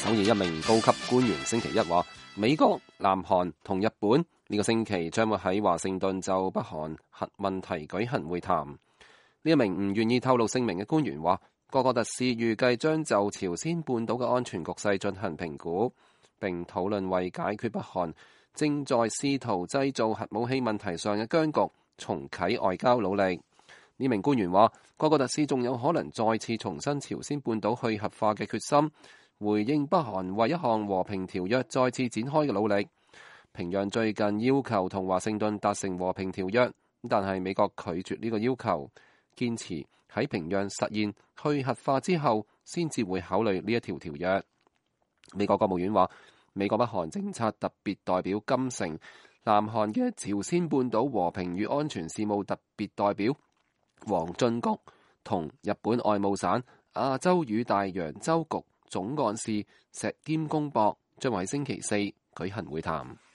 首爾一名高級官員星期一話，美國、南韓同日本呢個星期將會喺華盛頓就北韓核問題舉行會談。呢一名唔願意透露姓名嘅官員話，各國特使預計將就朝鮮半島嘅安全局勢進行評估，並討論為解決北韓正在試圖製造核武器問題上嘅僵局，重啟外交努力。呢名官員話，各國特使仲有可能再次重申朝鮮半島去核化嘅決心，回應北韓為一項和平條約再次展開嘅努力。平壤最近要求同華盛頓達成和平條約，但係美國拒絕呢個要求，堅持喺平壤實現去核化之後先至會考慮呢一條條約。美國國務院話，美國北韓政策特別代表金城、南韓嘅朝鮮半島和平與安全事務特別代表黃俊菊同日本外務省亞洲與大洋洲局總幹事石兼公博將會喺星期四舉行會談。